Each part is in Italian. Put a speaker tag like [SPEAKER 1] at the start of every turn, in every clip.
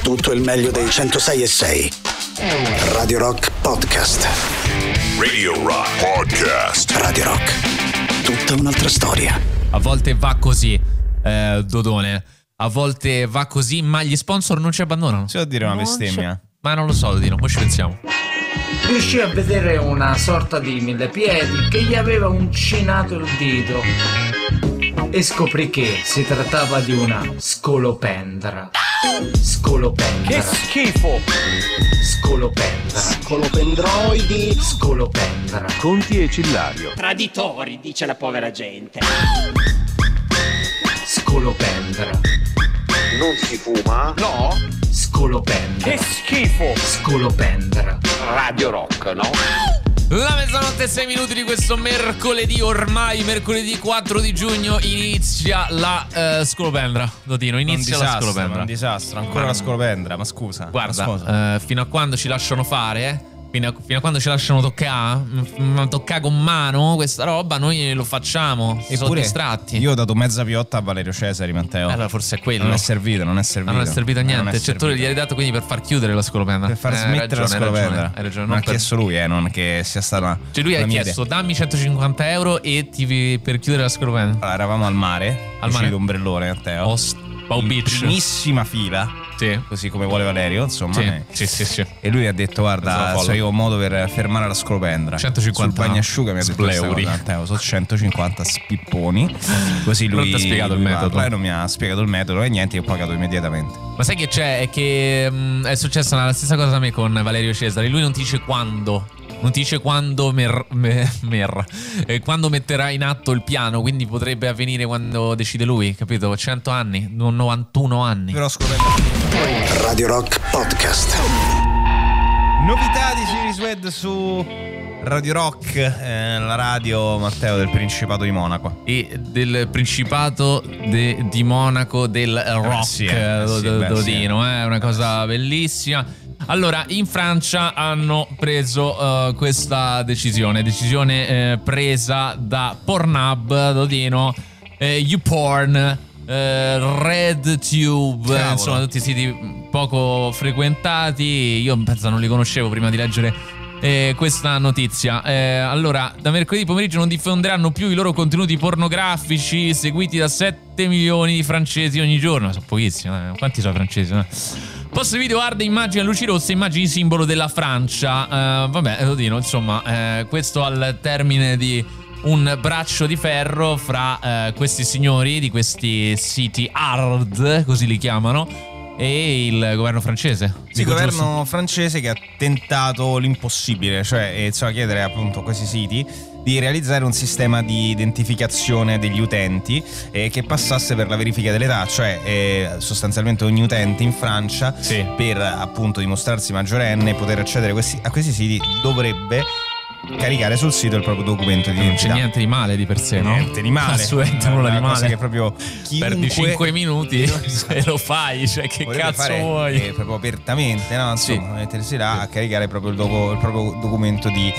[SPEAKER 1] tutto il meglio dei 106.6. Radio Rock Podcast.
[SPEAKER 2] Radio Rock Podcast.
[SPEAKER 1] Radio Rock, tutta un'altra storia.
[SPEAKER 3] A volte va così, Dodone. A volte va così, ma gli sponsor non ci abbandonano.
[SPEAKER 4] Si può dire una bestemmia?
[SPEAKER 3] Ma non lo so, Dodino, poi ci pensiamo.
[SPEAKER 5] Riuscì a vedere una sorta di millepiedi che gli aveva uncinato il dito e scoprì che si trattava di una scolopendra. Scolopendra.
[SPEAKER 6] Che schifo!
[SPEAKER 5] Scolopendra.
[SPEAKER 6] Scolopendroidi.
[SPEAKER 5] Scolopendra.
[SPEAKER 6] Conti e Cillario.
[SPEAKER 7] Traditori, dice la povera gente.
[SPEAKER 5] Scolopendra.
[SPEAKER 6] Non si fuma? No.
[SPEAKER 5] Scolopendra.
[SPEAKER 6] Che schifo!
[SPEAKER 5] Scolopendra.
[SPEAKER 6] Radio Rock, no?
[SPEAKER 3] La mezzanotte e 6 minuti di questo mercoledì, ormai mercoledì 4 di giugno, inizia la scolopendra. Dodino, inizia la scolopendra.
[SPEAKER 4] Un disastro, ancora la scolopendra, ma scusa.
[SPEAKER 3] Guarda, fino a quando ci lasciano fare, fino a quando ci lasciano toccare con mano questa roba, noi lo facciamo. Sono distratti.
[SPEAKER 4] Io ho dato mezza piotta a Valerio Cesari, Matteo.
[SPEAKER 3] Allora forse è quello.
[SPEAKER 4] Non è servito.
[SPEAKER 3] Non è servito a niente. Cioè tu gli hai dato quindi per far chiudere la scolopendra.
[SPEAKER 4] Per far smettere la scolopendra.
[SPEAKER 3] Hai ragione.
[SPEAKER 4] Non ha chiesto lui, non che sia stata.
[SPEAKER 3] Cioè lui ha chiesto dammi 150 euro e per chiudere la scolopendra.
[SPEAKER 4] Allora, eravamo al mare. Al mare d'ombrellone, Matteo.
[SPEAKER 3] Pau Beach.
[SPEAKER 4] Primissima fila.
[SPEAKER 3] Sì.
[SPEAKER 4] Così come vuole Valerio, insomma.
[SPEAKER 3] Sì.
[SPEAKER 4] E lui ha detto guarda, se io ho un modo per fermare la scolopendra.
[SPEAKER 3] 150
[SPEAKER 4] sul bagnasciuga mi ha detto Matteo, sono 150 spipponi. Così lui
[SPEAKER 3] non ti ha spiegato il metodo.
[SPEAKER 4] Non mi ha spiegato il metodo e niente, io ho pagato immediatamente.
[SPEAKER 3] Ma sai che c'è? È che è successa la stessa cosa a me con Valerio Cesari. Lui non ti dice quando. Non ti dice quando quando metterà in atto il piano, quindi potrebbe avvenire quando decide lui, capito? 100 anni, non 91 anni.
[SPEAKER 4] Però scolopendra.
[SPEAKER 1] Radio Rock Podcast.
[SPEAKER 4] Novità di Series Wed su Radio Rock, la radio, Matteo, del Principato di Monaco.
[SPEAKER 3] E del Principato di Monaco del rock, Dodino, è una cosa bellissima. Allora, in Francia hanno preso questa decisione presa da Pornhub, Dodino, YouPorn, RedTube, insomma tutti i siti poco frequentati. Io penso non li conoscevo prima di leggere questa notizia. Allora, da mercoledì pomeriggio non diffonderanno più i loro contenuti pornografici seguiti da 7 milioni di francesi ogni giorno. Sono pochissimi, quanti sono francesi? Post video, hard, immagini a luci rosse, immagini simbolo della Francia. Vabbè, Dodino, insomma, questo al termine di un braccio di ferro fra questi signori di questi siti hard, così li chiamano, e il governo francese.
[SPEAKER 4] Sì, il governo francese che ha tentato l'impossibile, cioè insomma, chiedere appunto a questi siti di realizzare un sistema di identificazione degli utenti che passasse per la verifica dell'età, cioè sostanzialmente ogni utente in Francia,
[SPEAKER 3] sì, per
[SPEAKER 4] appunto dimostrarsi maggiorenne e poter accedere a questi siti dovrebbe caricare sul sito il proprio documento di identità.
[SPEAKER 3] Non c'è niente di male di per sé, no?
[SPEAKER 4] Niente di male.
[SPEAKER 3] Assolutamente nulla di male.
[SPEAKER 4] Che proprio
[SPEAKER 3] perdi 5 minuti e lo fai, cioè che cazzo vuoi?
[SPEAKER 4] Proprio apertamente, no? Insomma, mettersi là a caricare proprio il proprio documento di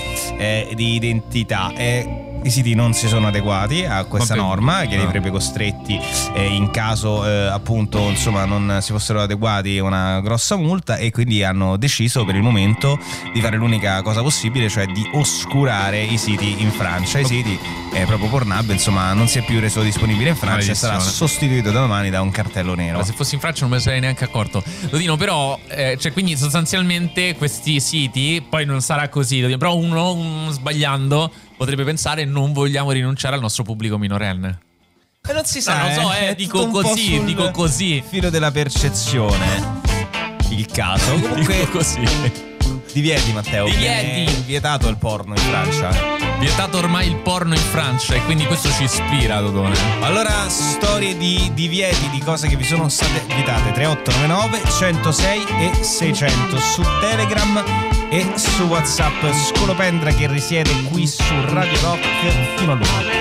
[SPEAKER 4] identità. I siti non si sono adeguati a questa norma che li avrebbe costretti in caso appunto insomma non si fossero adeguati a una grossa multa, e quindi hanno deciso per il momento di fare l'unica cosa possibile, cioè di oscurare i siti in Francia. I siti proprio Pornhub insomma non si è più reso disponibile in Francia e sarà sostituito da domani da un cartello nero.
[SPEAKER 3] Ma se fossi in Francia non me ne sarei neanche accorto, Dodino, però cioè quindi sostanzialmente questi siti, poi non sarà così, però uno sbagliando potrebbe pensare non vogliamo rinunciare al nostro pubblico minorenne.
[SPEAKER 4] E non si sa,
[SPEAKER 3] non so, dico così.
[SPEAKER 4] Filo della percezione. Il caso. Comunque
[SPEAKER 3] dico così.
[SPEAKER 4] Divieti, Matteo.
[SPEAKER 3] Divieti.
[SPEAKER 4] Vietato il porno in Francia.
[SPEAKER 3] Vietato ormai il porno in Francia, e quindi questo ci ispira, Dodone.
[SPEAKER 4] Allora, storie di divieti, di cose che vi sono state vietate. 3899 106 e 600 su Telegram e su WhatsApp. Scolopendra che risiede qui su Radio Rock fino a lunedì.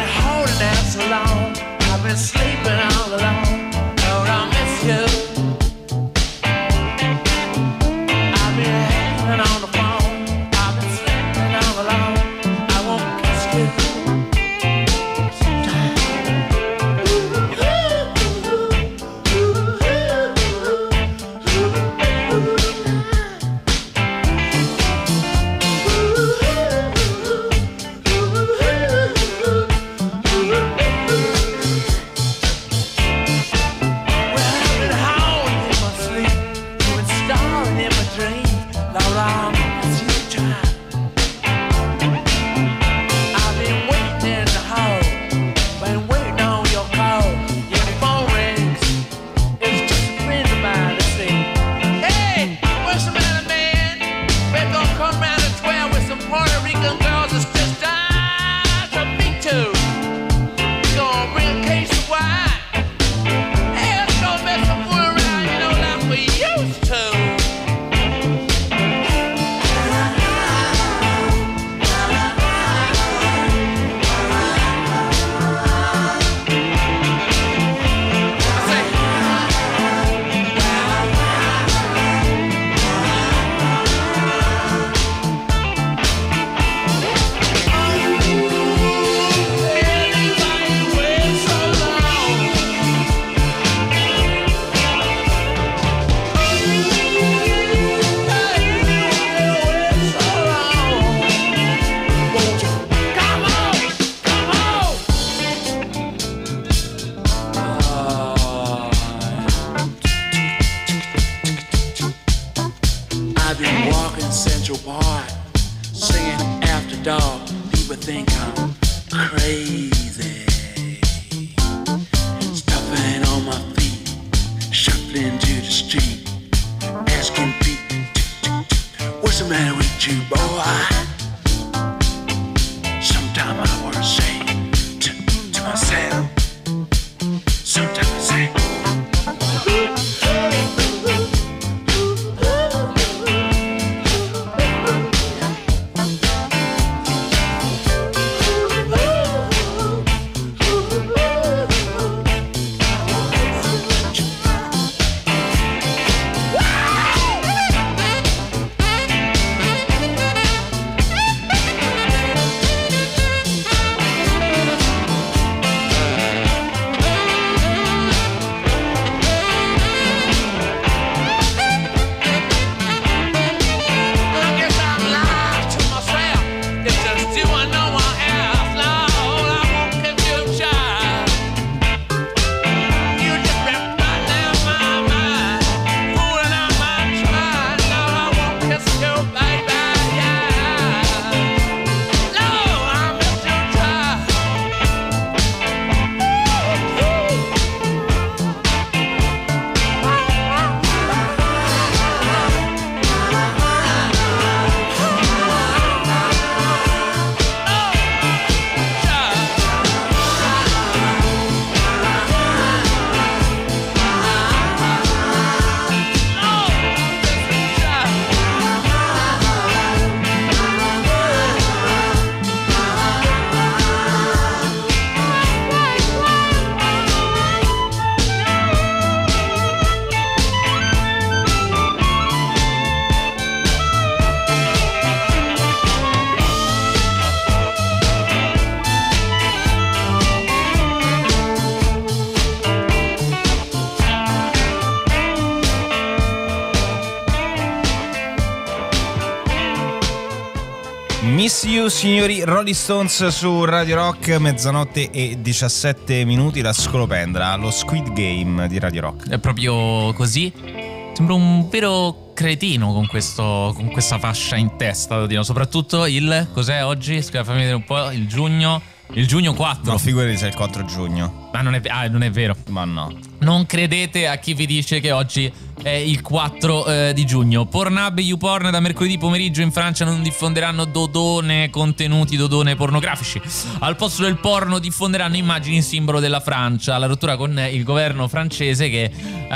[SPEAKER 8] Metro boy singing after dark. People think I'm crazy. Stuffing on my feet, shuffling to the street, asking Pete, what's the matter with you, boy? Sometimes I wanna say to myself, sometimes I say.
[SPEAKER 4] Miss You, signori Rolling Stones su Radio Rock, mezzanotte e 17 minuti, la scolopendra, lo Squid Game di Radio Rock.
[SPEAKER 3] È proprio così. Sembra un vero cretino con questa fascia in testa, Dodino. Soprattutto cos'è oggi? Fammi vedere un po', il giugno 4.
[SPEAKER 4] No, figurati se è il 4 giugno.
[SPEAKER 3] Ma non è vero.
[SPEAKER 4] Ma no.
[SPEAKER 3] Non credete a chi vi dice che oggi è il 4 di giugno. Pornhub e YouPorn da mercoledì pomeriggio in Francia non diffonderanno contenuti pornografici. Al posto del porno diffonderanno immagini simbolo della Francia. La rottura con il governo francese che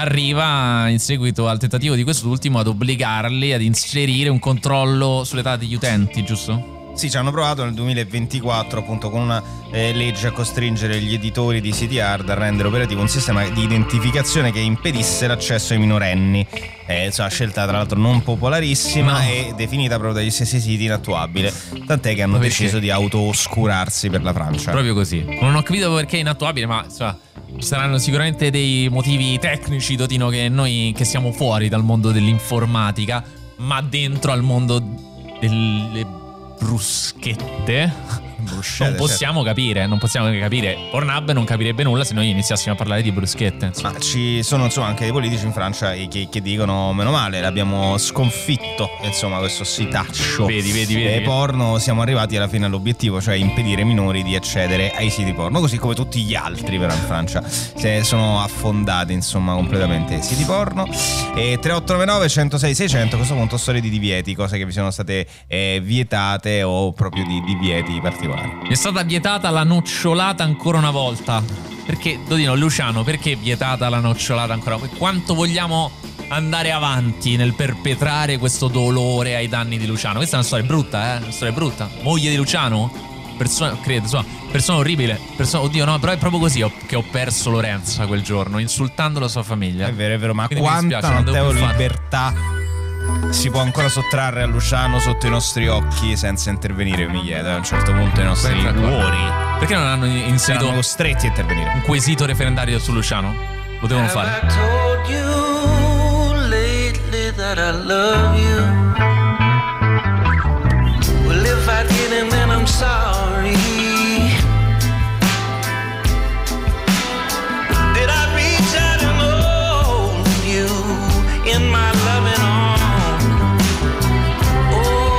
[SPEAKER 3] arriva in seguito al tentativo di quest'ultimo ad obbligarli ad inserire un controllo sull'età degli utenti, giusto?
[SPEAKER 4] Sì, ci hanno provato nel 2024 appunto con una legge a costringere gli editori di siti hard a rendere operativo un sistema di identificazione che impedisse l'accesso ai minorenni. Una scelta tra l'altro non popolarissima e definita proprio dagli stessi siti inattuabile, tant'è che hanno deciso di auto-oscurarsi per la Francia.
[SPEAKER 3] Proprio così. Non ho capito perché è inattuabile, ma insomma, ci saranno sicuramente dei motivi tecnici, Dotino, che noi che siamo fuori dal mondo dell'informatica ma dentro al mondo delle bruschette non possiamo capire. Pornhub non capirebbe nulla se noi iniziassimo a parlare di bruschette, insomma.
[SPEAKER 4] Ma ci sono anche dei politici in Francia che dicono meno male, l'abbiamo sconfitto, insomma, questo sitaccio
[SPEAKER 3] vedi.
[SPEAKER 4] porno. Siamo arrivati alla fine all'obiettivo, cioè impedire ai minori di accedere ai siti porno, così come tutti gli altri però in Francia sono affondati, insomma, completamente i siti porno. E 3899 106 600 a questo punto storie di divieti, cose che vi sono state vietate o proprio di divieti particolari.
[SPEAKER 3] È stata vietata la nocciolata ancora una volta. Perché, Dodino, Luciano, perché vietata la nocciolata ancora? Quanto vogliamo andare avanti nel perpetrare questo dolore ai danni di Luciano? Questa è una storia brutta, una storia brutta. Moglie di Luciano? Persona orribile. Oddio, no, però è proprio così che ho perso Lorenza quel giorno, insultando la sua famiglia.
[SPEAKER 4] È vero, ma
[SPEAKER 3] quindi
[SPEAKER 4] quanta notevole libertà si può ancora sottrarre a Luciano sotto i nostri occhi senza intervenire, mi chiedo a un certo punto i nostri cuori.
[SPEAKER 3] Perché non hanno inserito,
[SPEAKER 4] saranno costretti a intervenire,
[SPEAKER 3] un quesito referendario su Luciano? Lo devono fare.
[SPEAKER 9] I told you lately that I love you. Well, if I didn't, then I'm sorry. Did I reach out and hold you in my loving arms? Oh,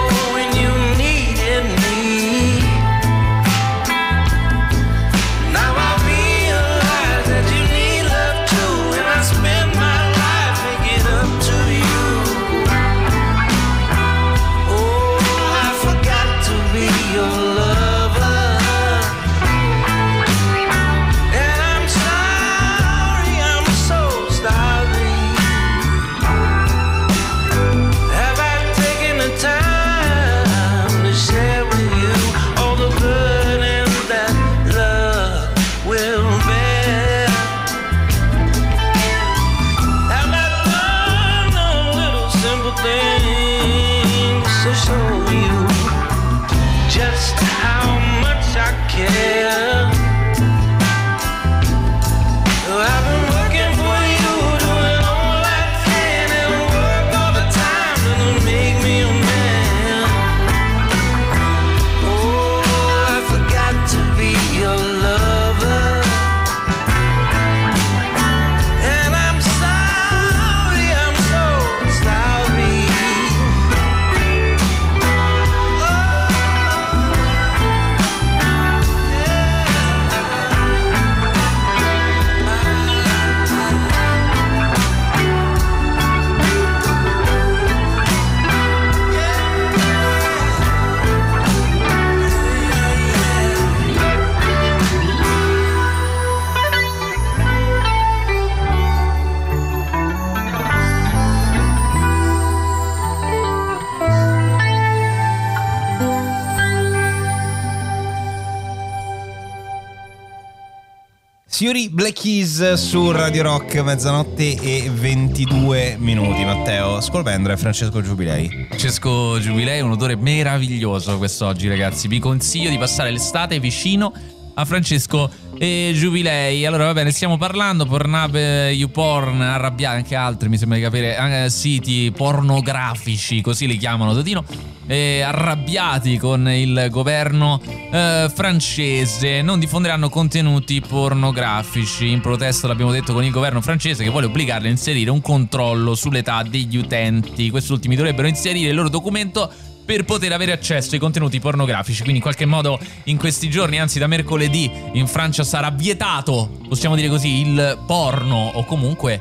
[SPEAKER 9] things to show you just how much I care. I've been working for you, doing all I can, and work all the time to make me a man. Oh, I forgot to be your lover, and I'm sorry, I'm so sorry.
[SPEAKER 4] Signori, Black Keys su Radio Rock, mezzanotte e 22 minuti. Matteo Scolpendra e Francesco Giubilei.
[SPEAKER 3] Francesco Giubilei, un odore meraviglioso quest'oggi, ragazzi. Vi consiglio di passare l'estate vicino a Francesco e Giubilei. Allora, va bene, stiamo parlando Pornhub, YouPorn, arrabbiati, anche altri, mi sembra di capire, siti pornografici, così li chiamano, Totino, arrabbiati con il governo francese, non diffonderanno contenuti pornografici. In protesta, l'abbiamo detto, con il governo francese che vuole obbligarli a inserire un controllo sull'età degli utenti. Questi ultimi dovrebbero inserire il loro documento per poter avere accesso ai contenuti pornografici. Quindi in qualche modo in questi giorni, anzi da mercoledì, in Francia sarà vietato, possiamo dire così, il porno, o comunque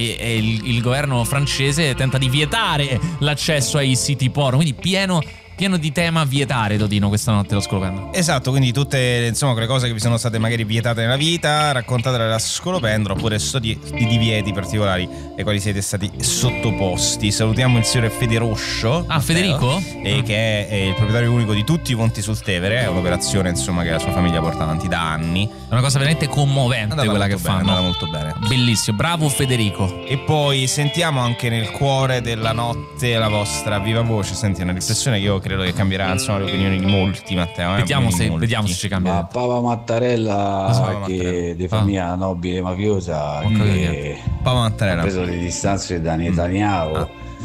[SPEAKER 3] il governo francese tenta di vietare l'accesso ai siti porno. Quindi pieno di tema vietare, Totino, questa notte lo Scolopendro.
[SPEAKER 4] Esatto, quindi tutte, insomma, quelle cose che vi sono state magari vietate nella vita, raccontate dalla Scolopendro, oppure di divieti particolari ai quali siete stati sottoposti. Salutiamo il signore Federoscio.
[SPEAKER 3] Ah, Federico?
[SPEAKER 4] Che è il proprietario unico di tutti i Ponti sul Tevere. È un'operazione, insomma, che la sua famiglia porta avanti da anni.
[SPEAKER 3] È una cosa veramente commovente quella che fanno.
[SPEAKER 4] È andata molto bene.
[SPEAKER 3] Bellissimo, bravo Federico.
[SPEAKER 4] E poi sentiamo anche nel cuore della notte la vostra viva voce. Senti, una riflessione che io credo che cambierà, insomma, le opinioni di molti, Matteo.
[SPEAKER 3] Vediamo se ci cambia.
[SPEAKER 10] Ma Papa Mattarella, che di famiglia nobile mafiosa, che
[SPEAKER 4] Papa Mattarella
[SPEAKER 10] ha preso le distanze da Netanyahu.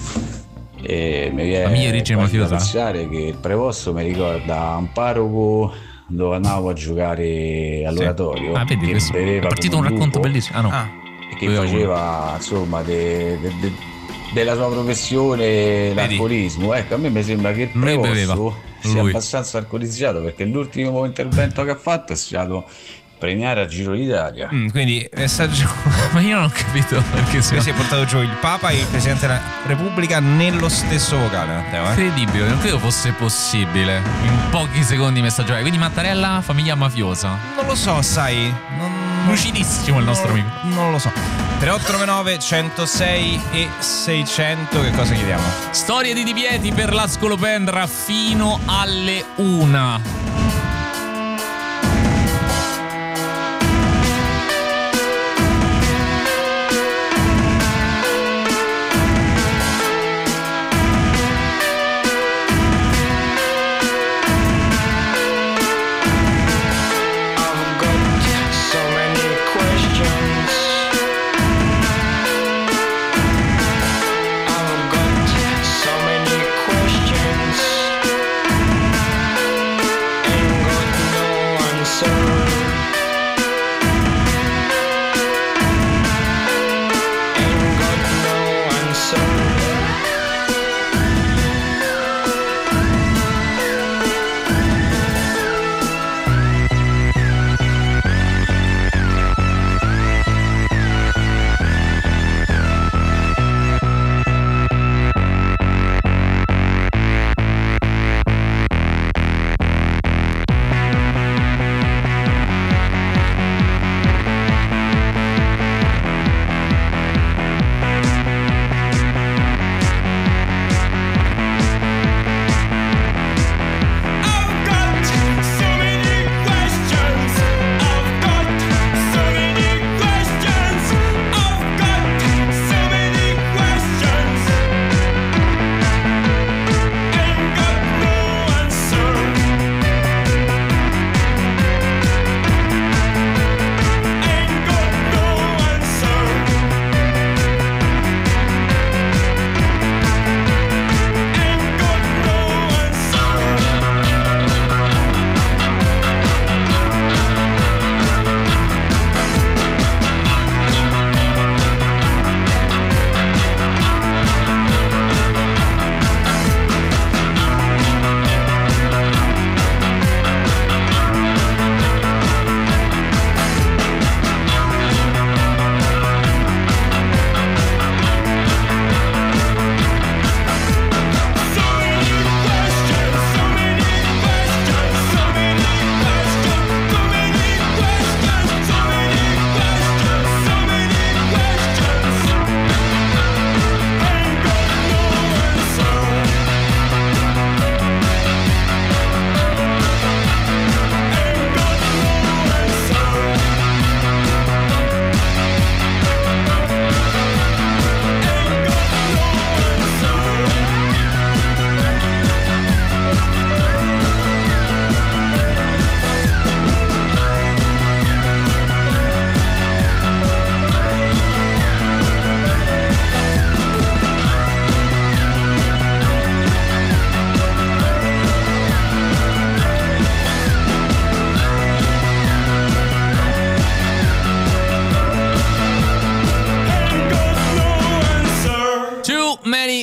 [SPEAKER 10] E mi viene da pensare che il preposto mi ricorda un parroco dove andavo a giocare all'oratorio.
[SPEAKER 3] Ah, vedi, questo è partito un racconto bellissimo.
[SPEAKER 10] E che faceva, insomma, della sua professione l'alcolismo. Ecco, a me mi sembra che il preposto sia abbastanza alcolizzato, perché l'ultimo intervento che ha fatto è stato premiare a Giro d'Italia.
[SPEAKER 4] Quindi messaggio.
[SPEAKER 3] Ma io non ho capito perché si
[SPEAKER 4] è portato giù il Papa e il Presidente della Repubblica nello stesso vocale, Matteo.
[SPEAKER 3] Incredibile, non credo fosse possibile in pochi secondi messaggio. Quindi Mattarella, famiglia mafiosa?
[SPEAKER 4] Non lo so, sai,
[SPEAKER 3] lucidissimo il nostro amico.
[SPEAKER 4] Non lo so. 3899 106 e 600, che cosa chiediamo?
[SPEAKER 3] Storie di divieti per la Scolopendra fino alle 1.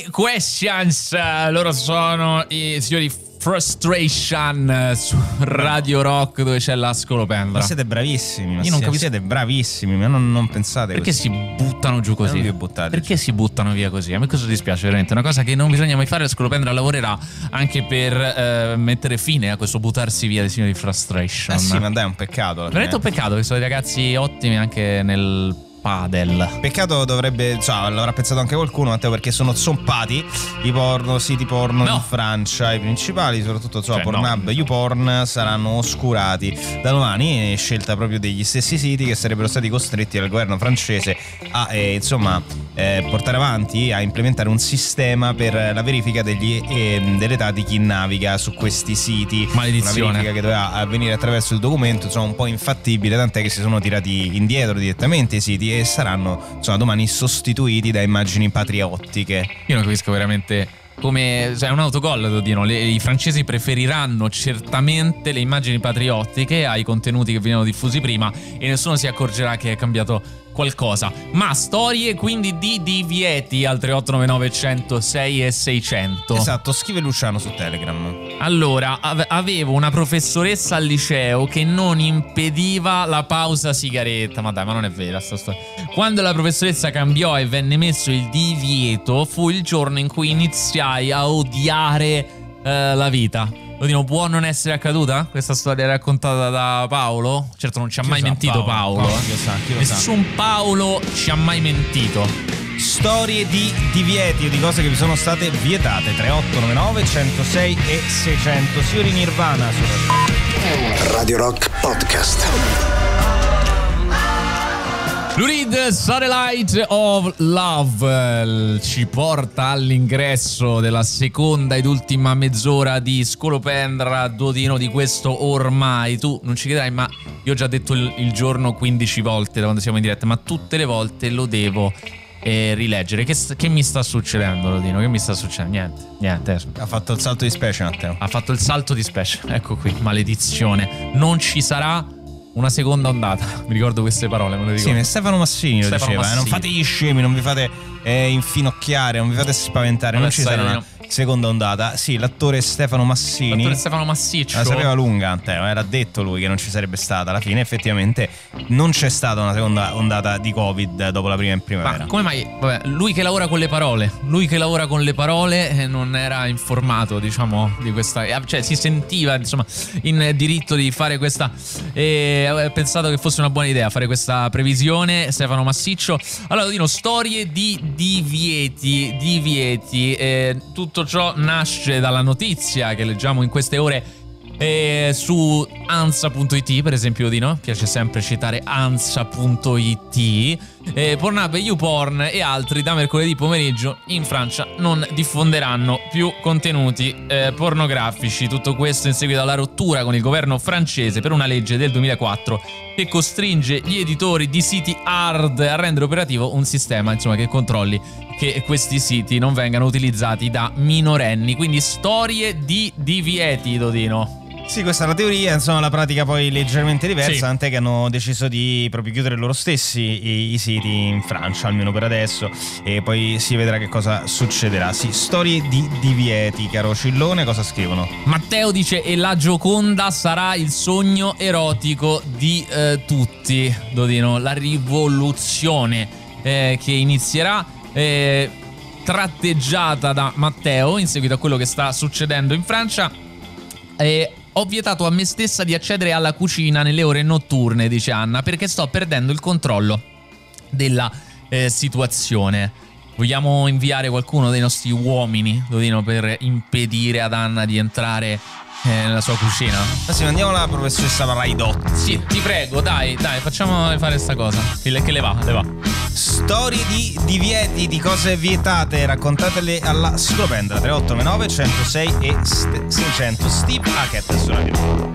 [SPEAKER 3] Any questions? Loro sono i signori Frustration su Radio Rock, dove c'è la scolopendra.
[SPEAKER 4] Ma siete bravissimi,
[SPEAKER 3] io non capisco.
[SPEAKER 4] Siete bravissimi, ma non pensate
[SPEAKER 3] perché
[SPEAKER 4] così.
[SPEAKER 3] si buttano giù così? Perché si buttano via così? A me cosa dispiace veramente, una cosa che non bisogna mai fare. La scolopendra lavorerà anche per mettere fine a questo buttarsi via dei signori Frustration.
[SPEAKER 4] Sì, ma dai, è un peccato.
[SPEAKER 3] Veramente un peccato, che sono dei ragazzi ottimi anche nel padel.
[SPEAKER 4] Peccato, dovrebbe, l'avrà pensato anche qualcuno, Matteo, perché sono zompati i siti porno in Francia, i principali, soprattutto Pornhub e YouPorn, saranno oscurati da domani, scelta proprio degli stessi siti che sarebbero stati costretti dal governo francese a portare avanti, a implementare un sistema per la verifica dell'età di chi naviga su questi siti.
[SPEAKER 3] Maledizione.
[SPEAKER 4] Una verifica che doveva avvenire attraverso il documento, un po' infattibile, tant'è che si sono tirati indietro direttamente i siti e saranno domani sostituiti da immagini patriottiche.
[SPEAKER 3] Io non capisco veramente come, è un autogol, Dodino. I francesi preferiranno certamente le immagini patriottiche ai contenuti che venivano diffusi prima e nessuno si accorgerà che è cambiato qualcosa. Ma storie quindi di divieti al 3899 106 e 600.
[SPEAKER 4] Esatto, scrive Luciano su Telegram.
[SPEAKER 3] Allora, avevo una professoressa al liceo che non impediva la pausa sigaretta. Ma dai, ma non è vera sta storia. Quando la professoressa cambiò e venne messo il divieto, fu il giorno in cui iniziai a odiare la vita. Oddio, può non essere accaduta questa storia raccontata da Paolo? Certo non ci ha mai mentito Paolo.
[SPEAKER 4] Chi lo sa.
[SPEAKER 3] Nessun Paolo ci ha mai mentito.
[SPEAKER 4] Storie di divieti, di cose che vi sono state vietate. 3899 106 e 600. Signori Nirvana su
[SPEAKER 1] Radio Rock Podcast.
[SPEAKER 3] Lou Reed, Satellite of Love, ci porta all'ingresso della seconda ed ultima mezz'ora di Scolopendra, Dodino, di questo ormai. Tu non ci crederai, ma io ho già detto il giorno 15 volte da quando siamo in diretta, ma tutte le volte lo devo rileggere. Che mi sta succedendo, Dodino? Che mi sta succedendo? Niente.
[SPEAKER 4] Ha fatto il salto di specie, Matteo.
[SPEAKER 3] Ha fatto il salto di specie, ecco qui, maledizione. Non ci sarà una seconda ondata. Mi ricordo queste parole, me lo ricordo.
[SPEAKER 4] Sì, Stefano Massini lo diceva. Non fate gli scemi, non vi fate infinocchiare, non vi fate spaventare. Non ci sarà una seconda ondata. Sì, l'attore Stefano Massini.
[SPEAKER 3] L'attore Stefano Massiccio.
[SPEAKER 4] La sapeva lunga, Matteo. Era detto lui che non ci sarebbe stata. Alla fine, effettivamente, non c'è stata una seconda ondata di Covid dopo la prima in primavera.
[SPEAKER 3] Ma come mai? Vabbè, lui che lavora con le parole. Non era informato, diciamo, di questa. Cioè, si sentiva, insomma, in diritto di fare questa. Aveva pensato che fosse una buona idea fare questa previsione. Stefano Massiccio. Allora, Dino, storie di divieti. Tutto ciò nasce dalla notizia che leggiamo in queste ore su ansa.it, per esempio, Dino, piace sempre citare ansa.it. Pornhub, YouPorn e altri da mercoledì pomeriggio in Francia non diffonderanno più contenuti pornografici. Tutto questo in seguito alla rottura con il governo francese per una legge del 2004 che costringe gli editori di siti hard a rendere operativo un sistema, insomma, che controlli che questi siti non vengano utilizzati da minorenni. Quindi storie di divieti, Dodino.
[SPEAKER 4] Sì, questa è la teoria, insomma la pratica poi leggermente diversa,
[SPEAKER 3] sì.
[SPEAKER 4] Tant'è che hanno deciso di proprio chiudere loro stessi i siti in Francia, almeno per adesso, e poi si vedrà che cosa succederà. Sì, storie di divieti, caro Cillone, cosa scrivono?
[SPEAKER 3] Matteo dice: e la Gioconda sarà il sogno erotico di tutti, Dodino, la rivoluzione che inizierà tratteggiata da Matteo in seguito a quello che sta succedendo in Francia. Ho vietato a me stessa di accedere alla cucina nelle ore notturne, dice Anna, perché sto perdendo il controllo della situazione. Vogliamo inviare qualcuno dei nostri uomini, Dodino, per impedire ad Anna di entrare nella sua cucina?
[SPEAKER 4] Sì, mandiamo la professoressa Raidotti.
[SPEAKER 3] Sì, ti prego, dai, facciamo fare sta cosa. Che le va.
[SPEAKER 4] Storie di divieti, di cose vietate, raccontatele alla Scolopendra. 3899 106 e 600. Steve Hackett su Radio.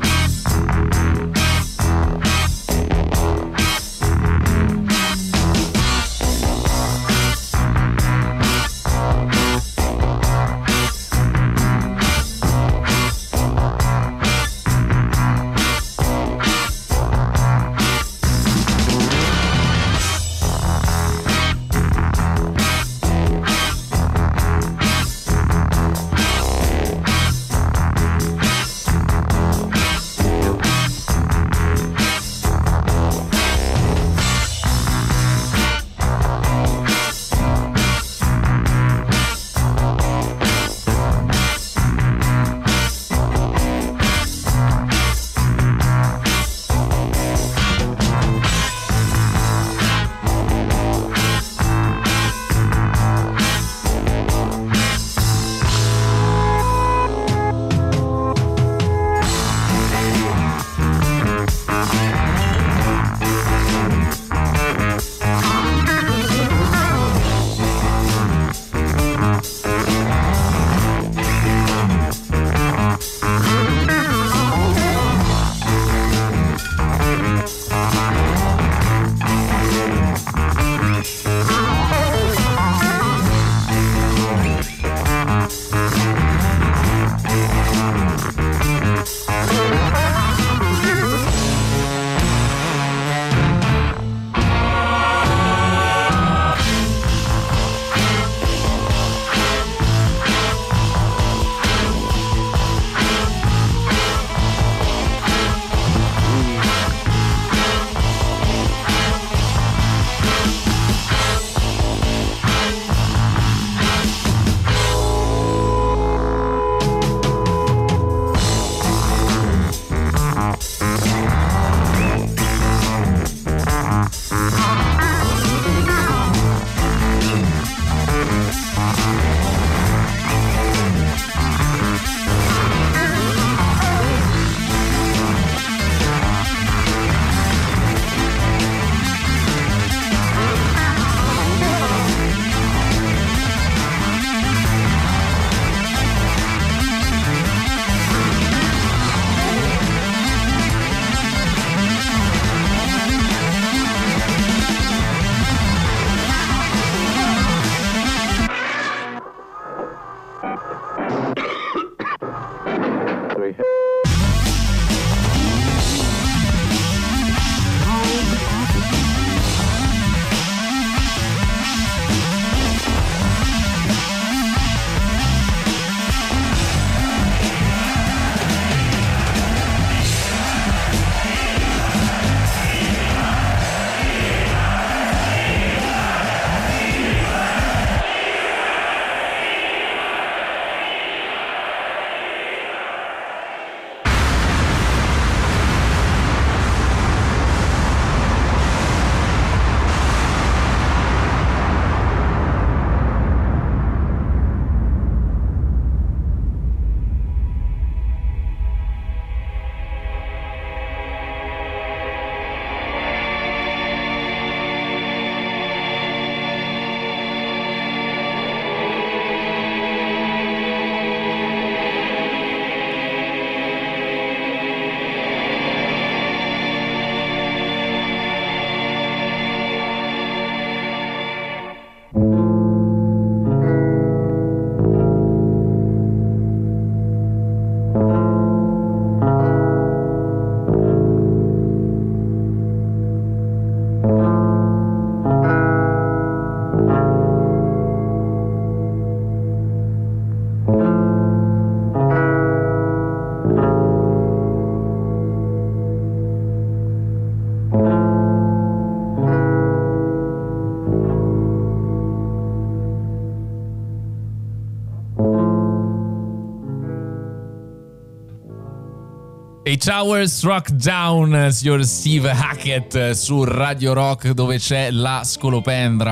[SPEAKER 3] 8 Hours Rock Down, signor Steve Hackett su Radio Rock, dove c'è la scolopendra,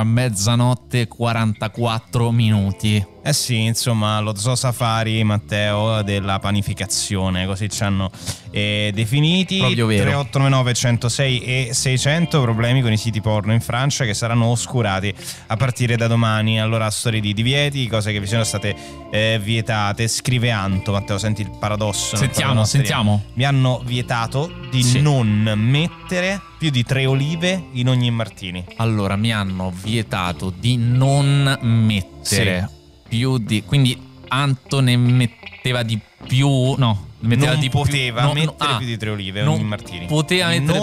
[SPEAKER 3] 00:44.
[SPEAKER 4] Eh sì, insomma, lo zoo safari, Matteo, della panificazione, così ci hanno definiti.
[SPEAKER 3] Proprio vero.
[SPEAKER 4] 3899 106 e 600, problemi con i siti porno in Francia che saranno oscurati a partire da domani. Allora, storie di divieti, cose che vi sono state vietate. Scrive Anto, Matteo, senti il paradosso.
[SPEAKER 3] Sentiamo.
[SPEAKER 4] Mi hanno vietato di non mettere più di 3 olive in ogni martini.
[SPEAKER 3] Allora, mi hanno vietato di non mettere più di... Quindi Anto ne metteva di più... No, metteva
[SPEAKER 4] non
[SPEAKER 3] di
[SPEAKER 4] poteva
[SPEAKER 3] più,
[SPEAKER 4] mettere più di 3 olive ogni martini.
[SPEAKER 3] Poteva mettere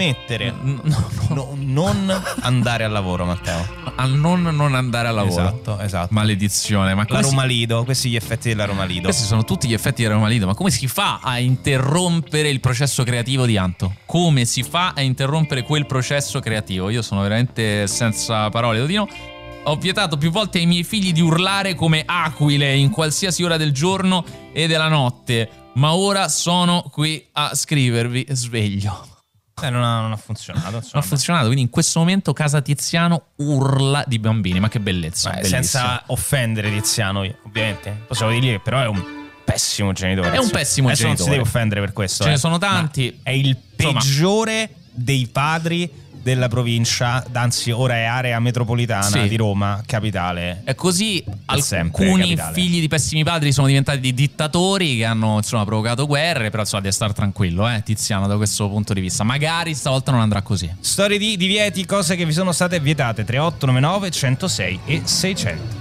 [SPEAKER 4] non andare al lavoro, Matteo.
[SPEAKER 3] A non andare al lavoro.
[SPEAKER 4] Esatto.
[SPEAKER 3] Maledizione. Ma
[SPEAKER 4] la Roma Lido, questi gli effetti della Roma Lido.
[SPEAKER 3] Questi sono tutti gli effetti della Roma Lido. Ma come si fa a interrompere il processo creativo di Anto? Come si fa a interrompere quel processo creativo? Io sono veramente senza parole, Dodino. Ho vietato più volte ai miei figli di urlare come aquile in qualsiasi ora del giorno e della notte, ma ora sono qui a scrivervi sveglio.
[SPEAKER 4] Non ha funzionato.
[SPEAKER 3] Non ha funzionato, quindi in questo momento casa Tiziano urla di bambini, ma che bellezza.
[SPEAKER 4] Senza offendere Tiziano, ovviamente. Possiamo dire che però è un pessimo genitore.
[SPEAKER 3] È un pessimo genitore.
[SPEAKER 4] Non si deve offendere per questo.
[SPEAKER 3] Ce ne sono tanti.
[SPEAKER 4] È il peggiore dei padri della provincia, anzi ora è area metropolitana di Roma, capitale.
[SPEAKER 3] È così, alcuni figli di pessimi padri sono diventati dittatori che hanno provocato guerre, però deve stare tranquillo, Tiziano, da questo punto di vista. Magari stavolta non andrà così.
[SPEAKER 4] Storie di divieti, cose che vi sono state vietate, 3899 106 e 600.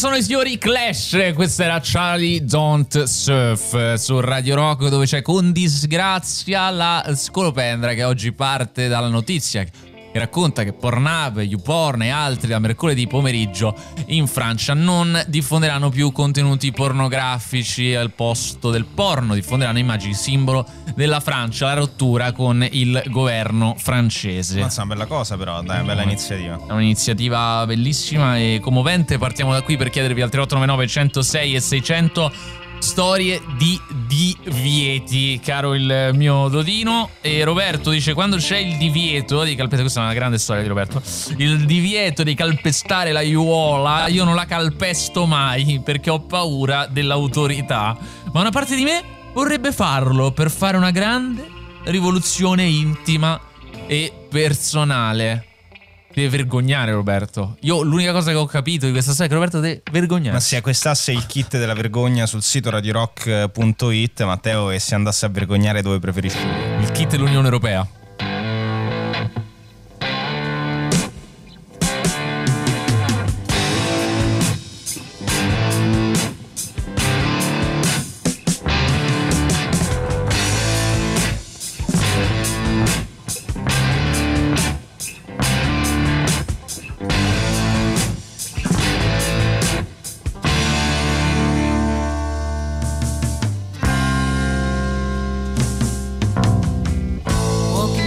[SPEAKER 3] sono i signori Clash. Questa era Charlie Don't Surf su Radio Rock, dove c'è con disgrazia la scolopendra che oggi parte dalla notizia che racconta che Pornhub, YouPorn e altri da mercoledì pomeriggio in Francia non diffonderanno più contenuti pornografici al posto del porno, diffonderanno immagini simbolo della Francia, la rottura con il governo francese.
[SPEAKER 4] Ma è una bella cosa, però, dai, una bella iniziativa.
[SPEAKER 3] È un'iniziativa bellissima e commovente. Partiamo da qui per chiedervi al 3899 106 e 600 storie di divieti, caro il mio Dodino. E Roberto dice: quando c'è il divieto di calpestare, questa è una grande storia di Roberto, il divieto di calpestare la aiuola, io non la calpesto mai perché ho paura dell'autorità, ma una parte di me vorrebbe farlo per fare una grande rivoluzione intima e personale. Deve vergognare Roberto. Io l'unica cosa che ho capito di questa storia è che Roberto deve vergognare.
[SPEAKER 4] Ma se acquistasse il kit della vergogna sul sito radiorock.it, Matteo, e si andasse a vergognare dove preferisci?
[SPEAKER 3] Il kit dell'Unione Europea.
[SPEAKER 9] Walking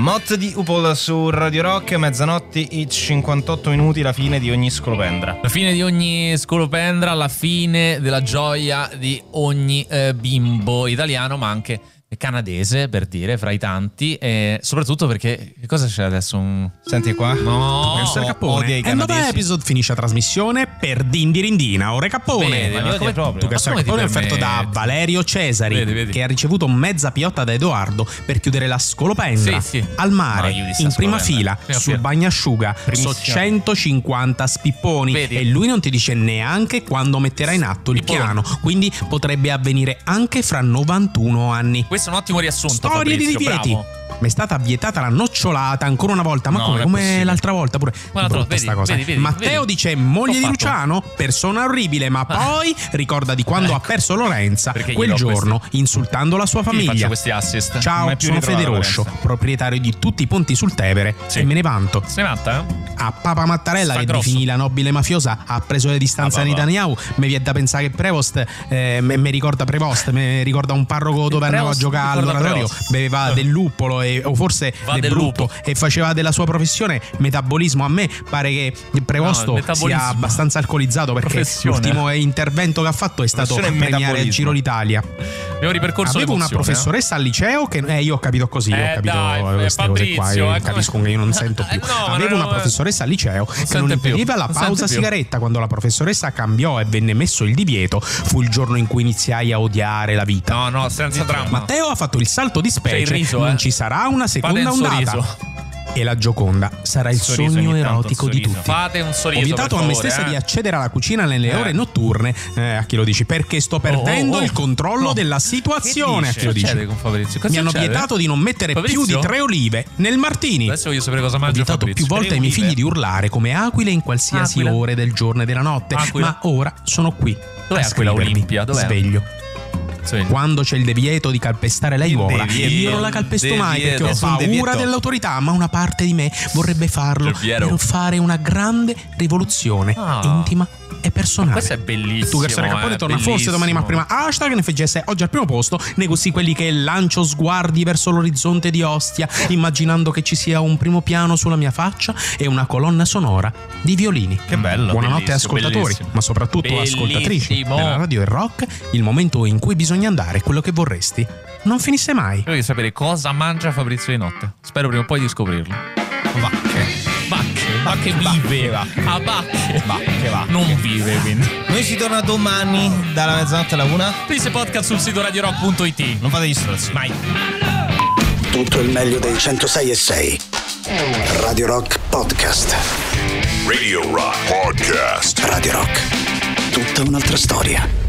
[SPEAKER 4] Mott di Upol su Radio Rock, mezzanotte e 58 minuti, la fine di ogni scolopendra.
[SPEAKER 3] La fine di ogni scolopendra, la fine della gioia di ogni bimbo italiano, ma anche canadese, per dire, fra i tanti, e soprattutto perché che cosa c'è adesso?
[SPEAKER 4] Senti qua?
[SPEAKER 11] No, Cappone. E il nuovo episode finisce la trasmissione per Dindirindina. Ore Cappone.
[SPEAKER 3] Vedi, ma come proprio?
[SPEAKER 11] Tu che sei Cappone è offerto da Valerio Cesari, vedi. Che ha ricevuto mezza piotta da Edoardo per chiudere la scolopendra al mare, in prima fila, sul bagnasciuga, su 150 spipponi. E lui non ti dice neanche quando metterà in atto il piano, quindi potrebbe avvenire anche fra 91 anni.
[SPEAKER 3] Questo è un ottimo riassunto.
[SPEAKER 11] Storie
[SPEAKER 3] Fabrizio,
[SPEAKER 11] di divieti.
[SPEAKER 3] bravo.
[SPEAKER 11] Mi è stata vietata la nocciolata ancora una volta. Ma
[SPEAKER 3] No,
[SPEAKER 11] come l'altra volta pure. Brutta sta cosa.
[SPEAKER 3] vedi,
[SPEAKER 11] Matteo dice: moglie di Luciano, persona orribile, ma poi ricorda di quando ha perso Lorenza quel giorno, insultando la sua famiglia.
[SPEAKER 3] Faccio questi assist.
[SPEAKER 11] Ciao, sono Fede Roscio, proprietario di tutti i ponti sul Tevere, e me ne vanto.
[SPEAKER 3] Se ne vanta,
[SPEAKER 11] A Papa Mattarella, che definì la nobile mafiosa, ha preso le distanze da Netanyahu. Mi viene da pensare che Prevost mi ricorda Prevost, mi ricorda un parroco dove andava a giocare all'oratorio, beveva del luppolo o forse del brutto e faceva della sua professione metabolismo. A me pare che il Prevosto sia abbastanza alcolizzato, perché l'ultimo intervento che ha fatto è stato premiare il Giro d'Italia.
[SPEAKER 3] Abbiamo ripercorso
[SPEAKER 11] Avevo una professoressa al liceo che io ho capito così, ho capito queste cose qua, capisco che io non sento più. Avevo una professoressa al liceo che non impediva la pausa sigaretta. Quando la professoressa cambiò e venne messo il divieto, fu il giorno in cui iniziai a odiare la vita.
[SPEAKER 3] No, senza dramma.
[SPEAKER 11] Matteo ha fatto il salto di specie. Non ci sarà una seconda ondata. E la Gioconda sarà il sogno erotico di tutti.
[SPEAKER 3] Fate un sorriso.
[SPEAKER 11] Ho vietato a me stessa di accedere alla cucina nelle ore notturne. A chi lo dici? Perché sto perdendo il controllo della situazione. A chi lo dici?
[SPEAKER 3] Con Fabrizio?
[SPEAKER 11] Mi hanno vietato di non mettere più di 3 olive nel martini.
[SPEAKER 3] Adesso voglio sapere cosa mangia.
[SPEAKER 11] Ho vietato
[SPEAKER 3] Fabrizio.
[SPEAKER 11] più volte ai miei figli di urlare come aquile in qualsiasi ore del giorno e della notte. Ma ora sono qui.
[SPEAKER 3] Dov'è Aquila Olimpia? Dov'è?
[SPEAKER 11] Sveglio. Quando c'è il divieto di calpestare l'aiuola, io non la calpesto mai perché ho paura dell'autorità, ma una parte di me vorrebbe farlo per fare una grande rivoluzione intima e personale.
[SPEAKER 3] Questo è bellissimo.
[SPEAKER 11] Tu che sei Cappone torna forse domani, ma prima hashtag NFGS oggi al primo posto, negozi quelli che lancio sguardi verso l'orizzonte di Ostia, immaginando che ci sia un primo piano sulla mia faccia e una colonna sonora di violini.
[SPEAKER 4] Che bello.
[SPEAKER 11] Buonanotte ascoltatori, ma soprattutto ascoltatrici della Radio e Rock. Il momento in cui bisogna andare, quello che vorresti non finisse mai.
[SPEAKER 3] Voglio sapere cosa mangia Fabrizio di notte. Spero prima o poi di scoprirlo. Bacche vive. A bacche va. Non vive, quindi.
[SPEAKER 4] Noi si torna domani dalla mezzanotte alla 1.
[SPEAKER 3] Please podcast sul sito radiorock.it.
[SPEAKER 4] Non fate gli stronzi.
[SPEAKER 3] Mai.
[SPEAKER 1] Tutto il meglio dei 106.6 Radio Rock Podcast.
[SPEAKER 2] Radio Rock Podcast.
[SPEAKER 1] Radio Rock. Tutta un'altra storia.